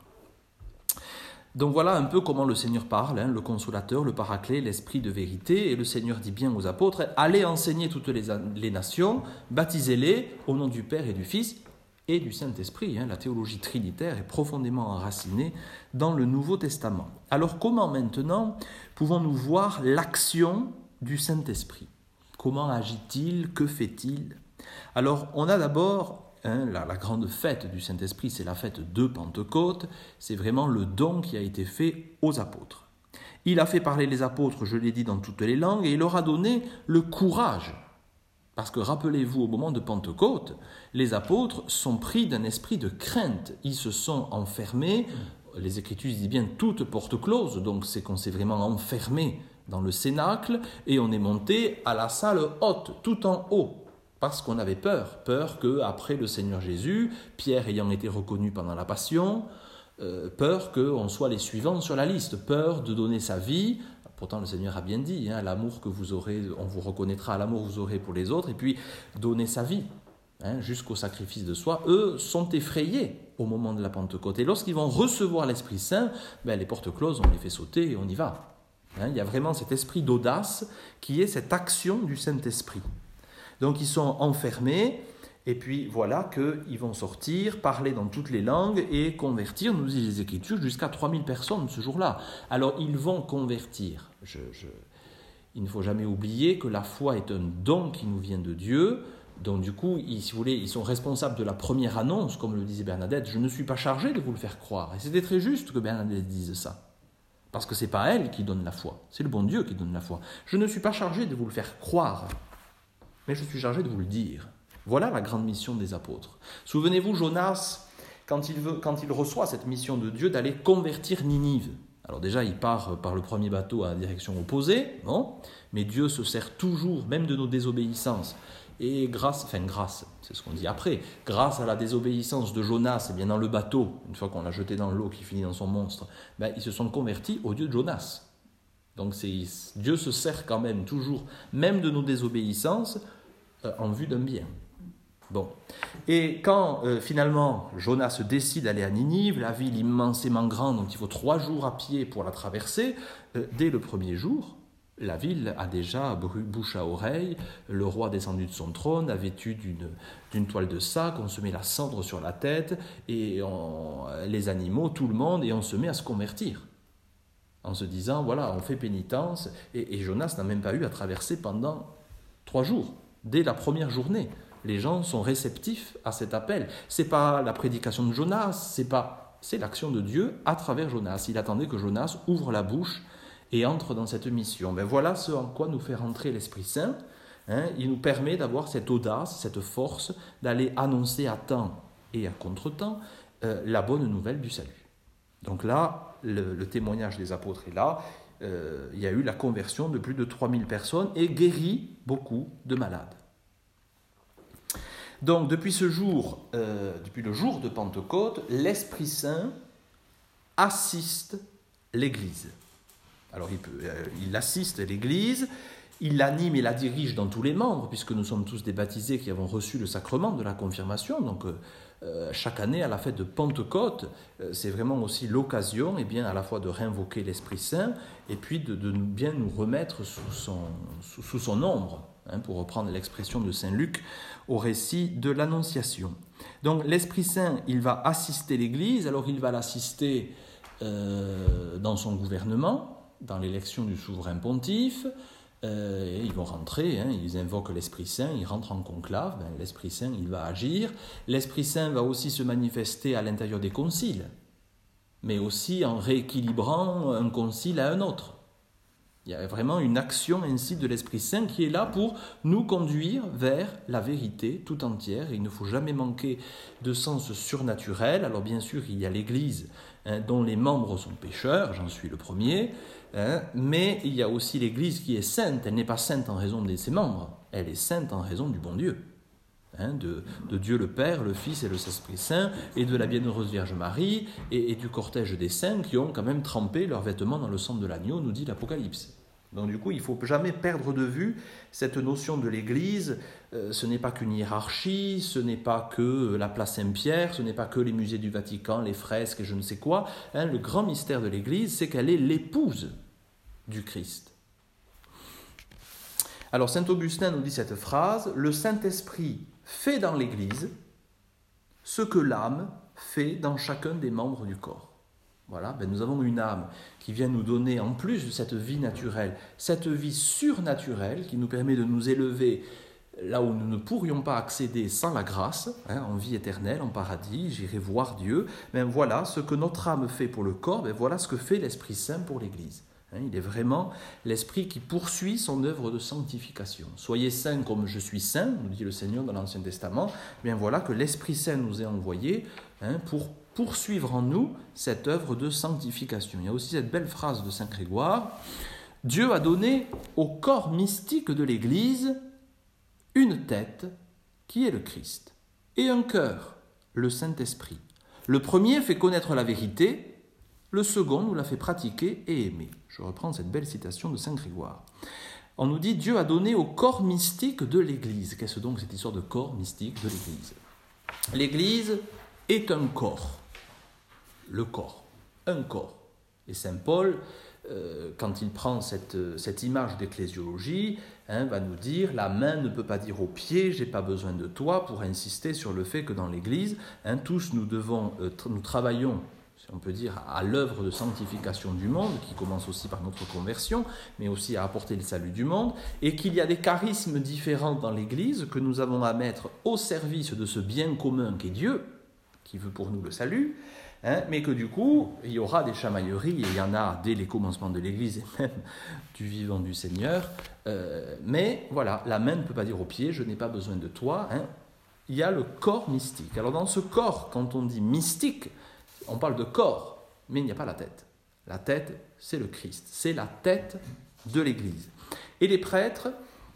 Donc voilà un peu comment le Seigneur parle, hein, le Consolateur, le Paraclet, l'Esprit de vérité, et le Seigneur dit bien aux apôtres, allez enseigner toutes les, les nations, baptisez-les au nom du Père et du Fils et du Saint-Esprit. Hein, la théologie trinitaire est profondément enracinée dans le Nouveau Testament. Alors comment maintenant pouvons-nous voir l'action du Saint-Esprit ? Comment agit-il? Que fait-il? Alors, on a d'abord hein, la, la grande fête du Saint-Esprit, c'est la fête de Pentecôte. C'est vraiment le don qui a été fait aux apôtres. Il a fait parler les apôtres, je l'ai dit, dans toutes les langues, et il leur a donné le courage. Parce que rappelez-vous, au moment de Pentecôte, les apôtres sont pris d'un esprit de crainte. Ils se sont enfermés, les Écritures disent bien toutes portes closes, donc c'est qu'on s'est vraiment enfermé dans le cénacle, et on est monté à la salle haute, tout en haut, parce qu'on avait peur, peur qu'après le Seigneur Jésus, Pierre ayant été reconnu pendant la Passion, euh, peur qu'on soit les suivants sur la liste, peur de donner sa vie. Pourtant le Seigneur a bien dit, hein, l'amour que vous aurez, on vous reconnaîtra à l'amour que vous aurez pour les autres, et puis donner sa vie, hein, jusqu'au sacrifice de soi. Eux sont effrayés au moment de la Pentecôte, et lorsqu'ils vont recevoir l'Esprit Saint, ben, les portes closes, on les fait sauter et on y va. Hein, il y a vraiment cet esprit d'audace qui est cette action du Saint-Esprit. Donc ils sont enfermés, et puis voilà qu'ils vont sortir, parler dans toutes les langues et convertir, nous disent les Écritures, jusqu'à trois mille personnes ce jour-là. Alors ils vont convertir. Je, je... Il ne faut jamais oublier que la foi est un don qui nous vient de Dieu. Donc du coup, ils, si vous voulez, ils sont responsables de la première annonce, comme le disait Bernadette. Je ne suis pas chargé de vous le faire croire. Et c'était très juste que Bernadette dise ça. Parce que ce n'est pas elle qui donne la foi, c'est le bon Dieu qui donne la foi. Je ne suis pas chargé de vous le faire croire, mais je suis chargé de vous le dire. Voilà la grande mission des apôtres. Souvenez-vous, Jonas, quand il, veut, quand il reçoit cette mission de Dieu d'aller convertir Ninive. Alors déjà, il part par le premier bateau à la direction opposée, non ? Mais Dieu se sert toujours, même de nos désobéissances. Et grâce, enfin grâce, c'est ce qu'on dit après, grâce à la désobéissance de Jonas, eh bien dans le bateau, une fois qu'on l'a jeté dans l'eau qui finit dans son monstre, ben, ils se sont convertis au Dieu de Jonas. Donc c'est, Dieu se sert quand même toujours, même de nos désobéissances, euh, en vue d'un bien. Bon. Et quand euh, finalement Jonas décide d'aller à Ninive, la ville immensément grande, donc il faut trois jours à pied pour la traverser, euh, dès le premier jour, la ville a déjà bouche à oreille, le roi descendu de son trône, a vêtu d'une, d'une toile de sac, on se met la cendre sur la tête, et on, les animaux, tout le monde, et on se met à se convertir. En se disant, voilà, on fait pénitence, et, et Jonas n'a même pas eu à traverser pendant trois jours, dès la première journée. Les gens sont réceptifs à cet appel. Ce n'est pas la prédication de Jonas, c'est, pas, c'est l'action de Dieu à travers Jonas. Il attendait que Jonas ouvre la bouche et entre dans cette mission. Ben voilà ce en quoi nous fait rentrer l'Esprit Saint. Hein, il nous permet d'avoir cette audace, cette force, d'aller annoncer à temps et à contre-temps euh, la bonne nouvelle du salut. Donc là, le, le témoignage des apôtres est là. Euh, il y a eu la conversion de plus de trois mille personnes et guéri beaucoup de malades. Donc depuis ce jour, euh, depuis le jour de Pentecôte, l'Esprit Saint assiste l'Église. Alors il, peut, euh, il assiste l'Église, il l'anime et la dirige dans tous les membres, puisque nous sommes tous des baptisés qui avons reçu le sacrement de la confirmation. Donc euh, chaque année, à la fête de Pentecôte, euh, c'est vraiment aussi l'occasion eh bien, à la fois de réinvoquer l'Esprit Saint et puis de, de bien nous remettre sous son, sous, sous son ombre, hein, pour reprendre l'expression de saint Luc au récit de l'Annonciation. Donc l'Esprit Saint, il va assister l'Église, alors il va l'assister euh, dans son gouvernement, dans l'élection du souverain pontife. Euh, ils vont rentrer, hein, ils invoquent l'Esprit Saint, ils rentrent en conclave, ben, l'Esprit Saint il va agir. L'Esprit Saint va aussi se manifester à l'intérieur des conciles, mais aussi en rééquilibrant un concile à un autre. Il y a vraiment une action ainsi de l'Esprit Saint qui est là pour nous conduire vers la vérité tout entière. Et il ne faut jamais manquer de sens surnaturel. Alors bien sûr, il y a l'Église, hein, dont les membres sont pécheurs, j'en suis le premier, hein, mais il y a aussi l'Église qui est sainte. Elle n'est pas sainte en raison de ses membres, elle est sainte en raison du bon Dieu. Hein, de, de Dieu le Père, le Fils et le Saint-Esprit Saint, et de la Bienheureuse Vierge Marie, et, et du cortège des saints qui ont quand même trempé leurs vêtements dans le sang de l'agneau, nous dit l'Apocalypse. Donc du coup, il ne faut jamais perdre de vue cette notion de l'Église. Euh, ce n'est pas qu'une hiérarchie, ce n'est pas que la place Saint-Pierre, ce n'est pas que les musées du Vatican, les fresques et je ne sais quoi. Hein, le grand mystère de l'Église, c'est qu'elle est l'épouse du Christ. Alors saint Augustin nous dit cette phrase, « Le Saint-Esprit fait dans l'Église ce que l'âme fait dans chacun des membres du corps. » Voilà, ben nous avons une âme qui vient nous donner, en plus de cette vie naturelle, cette vie surnaturelle qui nous permet de nous élever là où nous ne pourrions pas accéder sans la grâce, hein, en vie éternelle, en paradis, j'irai voir Dieu. Ben voilà ce que notre âme fait pour le corps, ben voilà ce que fait l'Esprit Saint pour l'Église. Hein, il est vraiment l'Esprit qui poursuit son œuvre de sanctification. Soyez saints comme je suis saint, nous dit le Seigneur dans l'Ancien Testament. Bien voilà que l'Esprit Saint nous est envoyé, hein, pour poursuivre en nous cette œuvre de sanctification. Il y a aussi cette belle phrase de saint Grégoire, « Dieu a donné au corps mystique de l'Église une tête qui est le Christ et un cœur, le Saint-Esprit. Le premier fait connaître la vérité, le second nous la fait pratiquer et aimer. » Je reprends cette belle citation de saint Grégoire. On nous dit « Dieu a donné au corps mystique de l'Église ». Qu'est-ce donc cette histoire de corps mystique de l'Église ? L'Église est un corps. Le corps, un corps. Et saint Paul, euh, quand il prend cette, cette image d'ecclésiologie, hein, va nous dire « La main ne peut pas dire au pied, j'ai pas besoin de toi », pour insister sur le fait que dans l'Église, hein, tous nous devons, euh, tra- nous travaillons, si on peut dire, à l'œuvre de sanctification du monde, qui commence aussi par notre conversion, mais aussi à apporter le salut du monde, et qu'il y a des charismes différents dans l'Église que nous avons à mettre au service de ce bien commun qu'est Dieu, qui veut pour nous le salut, hein, mais que du coup, il y aura des chamailleries, et il y en a dès les commencements de l'Église et même du vivant du Seigneur, euh, mais voilà, la main ne peut pas dire au pied, je n'ai pas besoin de toi, hein. Il y a le corps mystique. Alors dans ce corps, quand on dit mystique, on parle de corps, mais il n'y a pas la tête. La tête, c'est le Christ, c'est la tête de l'Église. Et les prêtres,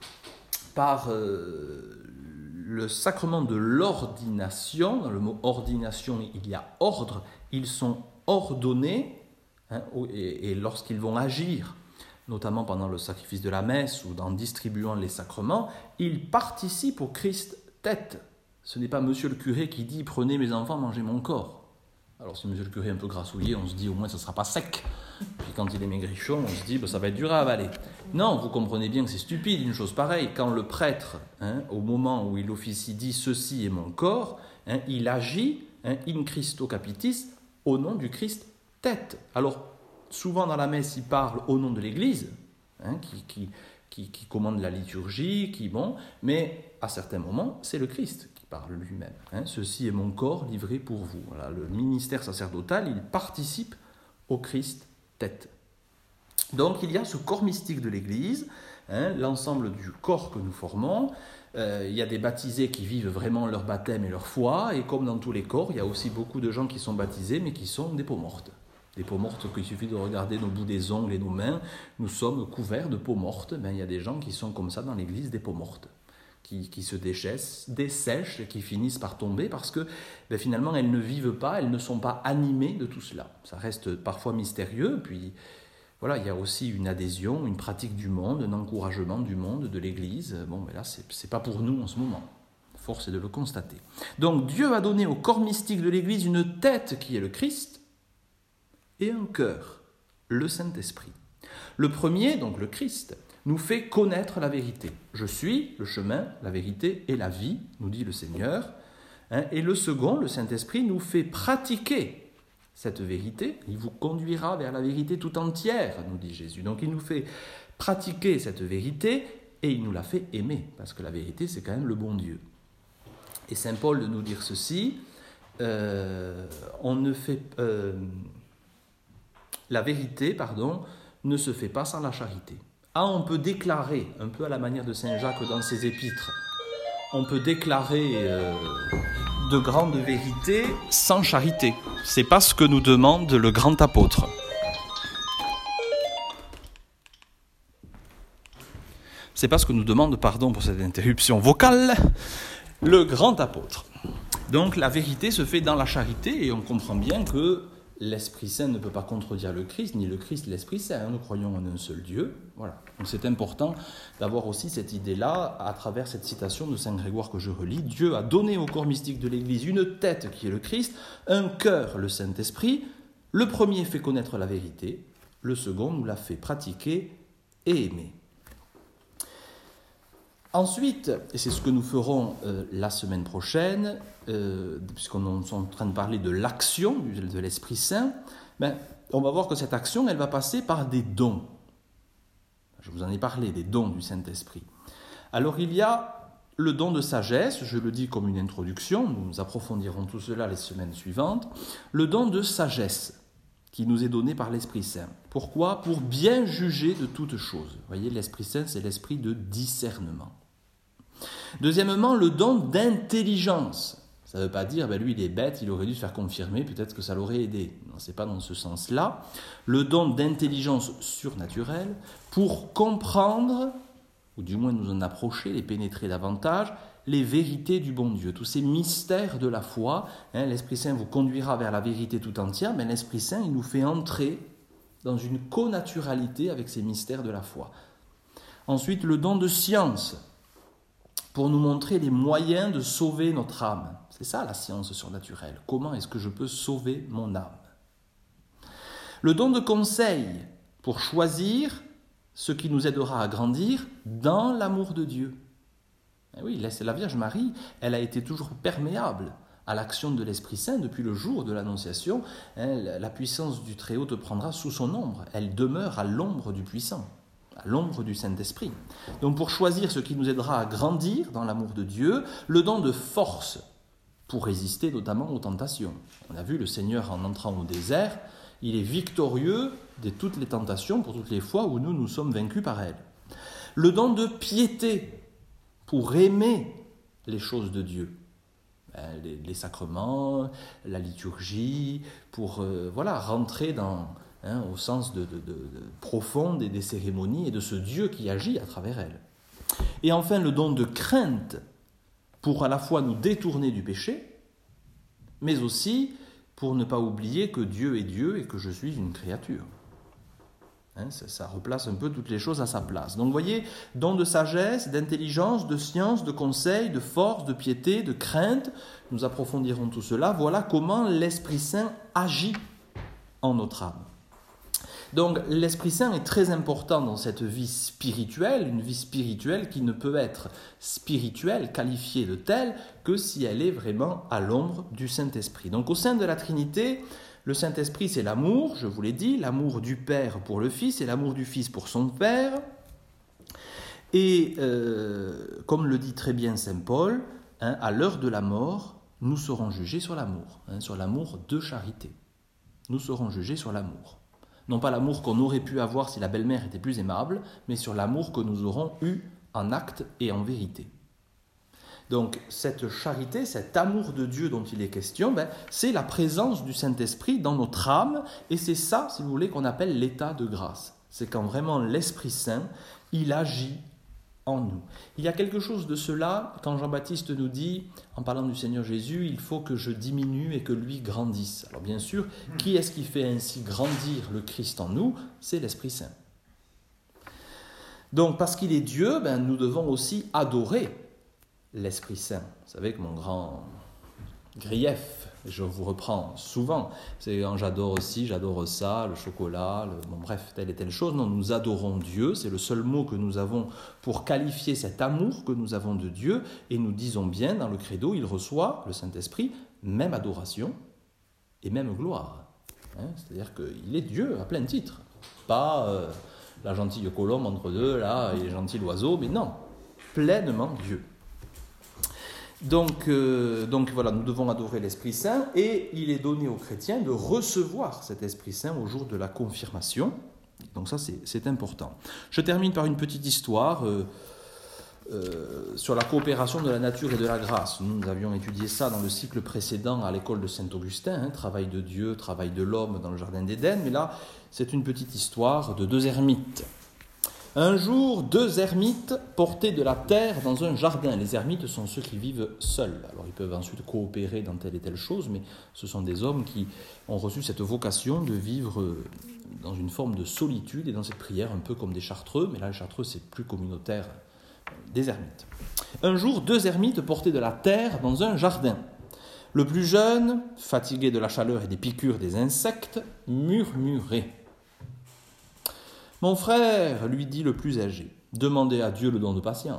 par euh, le sacrement de l'ordination, dans le mot ordination, il y a ordre, ils sont ordonnés, hein, et, et lorsqu'ils vont agir, notamment pendant le sacrifice de la messe ou en distribuant les sacrements, ils participent au Christ tête. Ce n'est pas monsieur le curé qui dit « Prenez mes enfants, mangez mon corps ». Alors si monsieur le curé est un peu grassouillé, on se dit au moins ça ne sera pas sec. Puis quand il est maigrichon, on se dit bah, ça va être dur à avaler. Non, vous comprenez bien que c'est stupide une chose pareille. Quand le prêtre, hein, au moment où il officie, dit ceci est mon corps, hein, il agit, hein, in Christo capitis, au nom du Christ tête. Alors souvent dans la messe, il parle au nom de l'Église, hein, qui, qui, qui, qui commande la liturgie, qui bon, mais à certains moments, c'est le Christ parle lui-même. Hein, ceci est mon corps livré pour vous. Voilà, le ministère sacerdotal, il participe au Christ tête. Donc il y a ce corps mystique de l'Église, hein, l'ensemble du corps que nous formons. Euh, il y a des baptisés qui vivent vraiment leur baptême et leur foi, et comme dans tous les corps, il y a aussi beaucoup de gens qui sont baptisés, mais qui sont des peaux mortes. Des peaux mortes, qu'il suffit de regarder nos bouts des ongles et nos mains, nous sommes couverts de peaux mortes. Ben, il y a des gens qui sont comme ça dans l'église, des peaux mortes, qui, qui se déchèsent, dessèchent et qui finissent par tomber parce que ben, finalement elles ne vivent pas, elles ne sont pas animées de tout cela. Ça reste parfois mystérieux, puis voilà, il y a aussi une adhésion, une pratique du monde, un encouragement du monde, de l'église. Bon, ben là, c'est, c'est pas pour nous en ce moment. Force est de le constater. Donc Dieu a donné au corps mystique de l'église une tête qui est le Christ, et un cœur, le Saint-Esprit. Le premier, donc le Christ, nous fait connaître la vérité. Je suis le chemin, la vérité et la vie, nous dit le Seigneur. Et le second, le Saint-Esprit, nous fait pratiquer cette vérité. Il vous conduira vers la vérité tout entière, nous dit Jésus. Donc il nous fait pratiquer cette vérité et il nous la fait aimer, parce que la vérité, c'est quand même le bon Dieu. Et Saint Paul de nous dire ceci, euh, on ne fait... Euh, La vérité, pardon, ne se fait pas sans la charité. Ah, on peut déclarer, un peu à la manière de Saint Jacques dans ses épîtres, on peut déclarer euh, de grandes vérités sans charité. C'est pas ce que nous demande le grand apôtre. C'est pas ce que nous demande, pardon pour cette interruption vocale, le grand apôtre. Donc la vérité se fait dans la charité et on comprend bien que l'Esprit Saint ne peut pas contredire le Christ, ni le Christ l'Esprit Saint. Nous croyons en un seul Dieu. Voilà. Donc c'est important d'avoir aussi cette idée-là à travers cette citation de Saint Grégoire que je relis. Dieu a donné au corps mystique de l'Église une tête qui est le Christ, un cœur, le Saint-Esprit. Le premier fait connaître la vérité, le second nous l'a fait pratiquer et aimer. Ensuite, et c'est ce que nous ferons euh, la semaine prochaine, euh, puisqu'on est en train de parler de l'action de l'Esprit Saint, ben, on va voir que cette action, elle va passer par des dons. Je vous en ai parlé, des dons du Saint-Esprit. Alors il y a le don de sagesse, je le dis comme une introduction, nous approfondirons tout cela les semaines suivantes, le don de sagesse qui nous est donné par l'Esprit Saint. Pourquoi ? Pour bien juger de toutes choses. Vous voyez, l'Esprit Saint, c'est l'esprit de discernement. Deuxièmement, le don d'intelligence. Ça ne veut pas dire, ben lui il est bête, il aurait dû se faire confirmer, peut-être que ça l'aurait aidé. Non, ce n'est pas dans ce sens-là. Le don d'intelligence surnaturelle pour comprendre, ou du moins nous en approcher, les pénétrer davantage, les vérités du bon Dieu, tous ces mystères de la foi. Hein, l'Esprit Saint vous conduira vers la vérité tout entière, mais l'Esprit Saint, il nous fait entrer dans une connaturalité avec ces mystères de la foi. Ensuite, le don de science, pour nous montrer les moyens de sauver notre âme. C'est ça la science surnaturelle. Comment est-ce que je peux sauver mon âme ? Le don de conseil, pour choisir ce qui nous aidera à grandir dans l'amour de Dieu. Et oui, la Vierge Marie, elle a été toujours perméable à l'action de l'Esprit Saint depuis le jour de l'Annonciation. La puissance du Très-Haut te prendra sous son ombre. Elle demeure à l'ombre du Puissant, à l'ombre du Saint-Esprit. Donc pour choisir ce qui nous aidera à grandir dans l'amour de Dieu, le don de force pour résister notamment aux tentations. On a vu le Seigneur en entrant au désert, il est victorieux de toutes les tentations pour toutes les fois où nous nous sommes vaincus par elles. Le don de piété pour aimer les choses de Dieu. Les, les sacrements, la liturgie, pour euh, voilà, rentrer dans... Hein, au sens de, de, de, de profond des, des cérémonies et de ce Dieu qui agit à travers elles. Et enfin, le don de crainte pour à la fois nous détourner du péché, mais aussi pour ne pas oublier que Dieu est Dieu et que je suis une créature. Hein, ça, ça replace un peu toutes les choses à sa place. Donc vous voyez, don de sagesse, d'intelligence, de science, de conseil, de force, de piété, de crainte, nous approfondirons tout cela. Voilà comment l'Esprit Saint agit en notre âme. Donc l'Esprit Saint est très important dans cette vie spirituelle, une vie spirituelle qui ne peut être spirituelle, qualifiée de telle, que si elle est vraiment à l'ombre du Saint-Esprit. Donc au sein de la Trinité, le Saint-Esprit c'est l'amour, je vous l'ai dit, l'amour du Père pour le Fils et l'amour du Fils pour son Père. Et euh, comme le dit très bien Saint Paul, hein, à l'heure de la mort, nous serons jugés sur l'amour, hein, sur l'amour de charité. Nous serons jugés sur l'amour. Non pas l'amour qu'on aurait pu avoir si la belle-mère était plus aimable, mais sur l'amour que nous aurons eu en acte et en vérité. Donc cette charité, cet amour de Dieu dont il est question, ben, c'est la présence du Saint-Esprit dans notre âme, et c'est ça, si vous voulez, qu'on appelle l'état de grâce. C'est quand vraiment l'Esprit Saint, il agit en nous. Il y a quelque chose de cela quand Jean-Baptiste nous dit, en parlant du Seigneur Jésus, il faut que je diminue et que lui grandisse. Alors bien sûr, qui est-ce qui fait ainsi grandir le Christ en nous? C'est l'Esprit Saint. Donc parce qu'il est Dieu, ben, nous devons aussi adorer l'Esprit Saint. Vous savez que mon grand grief, je vous reprends souvent, c'est quand j'adore aussi, j'adore ça, le chocolat, le, bon, bref, telle et telle chose. Non, nous adorons Dieu, c'est le seul mot que nous avons pour qualifier cet amour que nous avons de Dieu, et nous disons bien dans le credo, il reçoit, le Saint-Esprit, même adoration et même gloire. Hein, c'est-à-dire qu'il est Dieu à plein titre, pas euh, la gentille colombe entre deux, là, et les gentils oiseaux, mais non, pleinement Dieu. Donc, euh, donc voilà, nous devons adorer l'Esprit Saint, et il est donné aux chrétiens de recevoir cet Esprit Saint au jour de la confirmation. Donc ça, c'est, c'est important. Je termine par une petite histoire euh, euh, sur la coopération de la nature et de la grâce. Nous avions étudié ça dans le cycle précédent à l'école de Saint-Augustin, hein, travail de Dieu, travail de l'homme dans le Jardin d'Éden, mais là, c'est une petite histoire de deux ermites. Un jour, deux ermites portaient de la terre dans un jardin. Les ermites sont ceux qui vivent seuls. Alors, ils peuvent ensuite coopérer dans telle et telle chose, mais ce sont des hommes qui ont reçu cette vocation de vivre dans une forme de solitude et dans cette prière, un peu comme des chartreux, mais là, les chartreux, c'est plus communautaire, des ermites. Un jour, deux ermites portaient de la terre dans un jardin. Le plus jeune, fatigué de la chaleur et des piqûres des insectes, murmurait. « Mon frère, lui dit le plus âgé, demandez à Dieu le don de patience. »«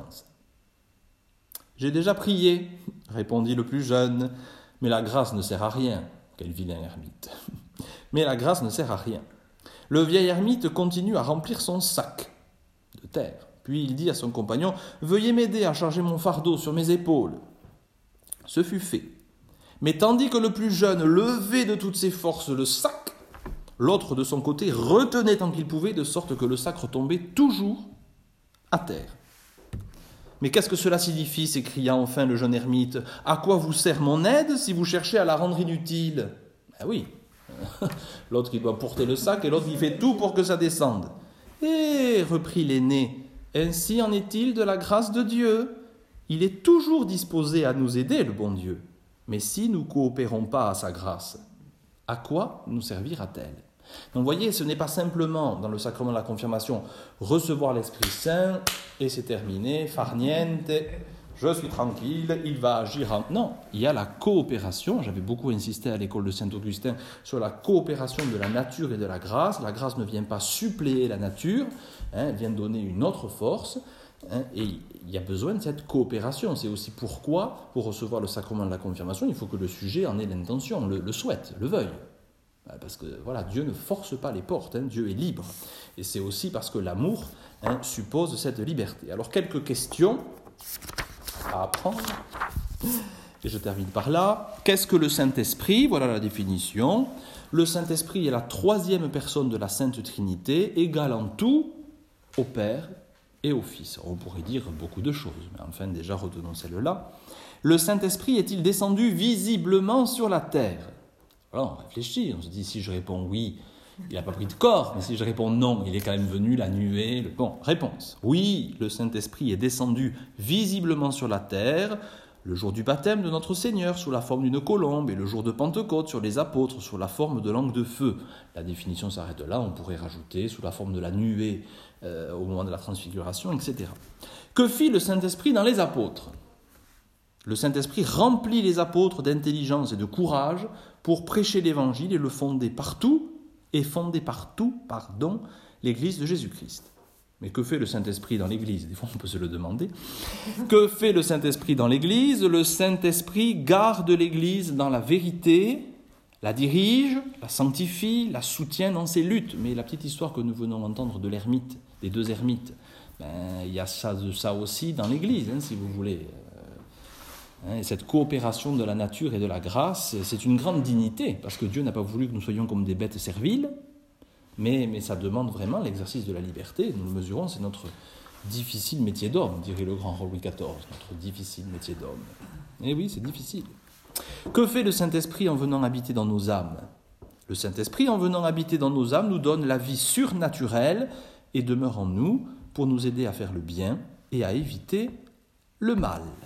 J'ai déjà prié, répondit le plus jeune, mais la grâce ne sert à rien. » Quel vilain ermite. Mais la grâce ne sert à rien. Le vieil ermite continue à remplir son sac de terre. Puis il dit à son compagnon, « Veuillez m'aider à charger mon fardeau sur mes épaules. » Ce fut fait. Mais tandis que le plus jeune levait de toutes ses forces le sac, l'autre, de son côté, retenait tant qu'il pouvait, de sorte que le sac retombait toujours à terre. « Mais qu'est-ce que cela signifie » s'écria enfin le jeune ermite. « À quoi vous sert mon aide si vous cherchez à la rendre inutile ?» Ben oui, l'autre qui doit porter le sac et l'autre qui fait tout pour que ça descende. « Eh » reprit l'aîné, « ainsi en est-il de la grâce de Dieu. Il est toujours disposé à nous aider, le bon Dieu. Mais si nous ne coopérons pas à sa grâce, à quoi nous servira-t-elle » Donc vous voyez, ce n'est pas simplement dans le sacrement de la confirmation recevoir l'Esprit Saint et c'est terminé, far niente, je suis tranquille, il va agir en... Non, il y a la coopération, j'avais beaucoup insisté à l'école de Saint-Augustin sur la coopération de la nature et de la grâce. La grâce ne vient pas suppléer la nature, hein, elle vient donner une autre force, hein, et il y a besoin de cette coopération. C'est aussi pourquoi, pour recevoir le sacrement de la confirmation, il faut que le sujet en ait l'intention, le, le souhaite, le veuille. Parce que voilà, Dieu ne force pas les portes, hein, Dieu est libre. Et c'est aussi parce que l'amour hein, suppose cette liberté. Alors, quelques questions à apprendre. Et je termine par là. Qu'est-ce que le Saint-Esprit ? Voilà la définition. Le Saint-Esprit est la troisième personne de la Sainte Trinité, égale en tout au Père et au Fils. Alors, on pourrait dire beaucoup de choses, mais enfin, déjà, retenons celle-là. Le Saint-Esprit est-il descendu visiblement sur la terre ? Voilà, on réfléchit, on se dit, si je réponds oui, il n'a pas pris de corps, mais si je réponds non, il est quand même venu, la nuée. Le... Bon, réponse. Oui, le Saint-Esprit est descendu visiblement sur la terre, le jour du baptême de notre Seigneur, sous la forme d'une colombe, et le jour de Pentecôte, sur les apôtres, sous la forme de langue de feu. La définition s'arrête là, on pourrait rajouter sous la forme de la nuée, euh, au moment de la transfiguration, et cetera. Que fit le Saint-Esprit dans les apôtres ? Le Saint-Esprit remplit les apôtres d'intelligence et de courage pour prêcher l'Évangile et le fonder partout, et fonder partout, pardon, l'Église de Jésus-Christ. Mais que fait le Saint-Esprit dans l'Église ? Des fois, on peut se le demander. Que fait le Saint-Esprit dans l'Église ? Le Saint-Esprit garde l'Église dans la vérité, la dirige, la sanctifie, la soutient dans ses luttes. Mais la petite histoire que nous venons d'entendre de l'ermite, des deux ermites, ben, il y a ça, de ça aussi dans l'Église, hein, si vous voulez. Et cette coopération de la nature et de la grâce, c'est une grande dignité, parce que Dieu n'a pas voulu que nous soyons comme des bêtes serviles, mais, mais ça demande vraiment l'exercice de la liberté. Nous le mesurons, c'est notre, difficile métier d'homme, dirait le grand Louis quatorze, notre difficile métier d'homme. Eh oui, c'est difficile. Que fait le Saint-Esprit en venant habiter dans nos âmes ? Le Saint-Esprit, en venant habiter dans nos âmes, nous donne la vie surnaturelle et demeure en nous pour nous aider à faire le bien et à éviter le mal.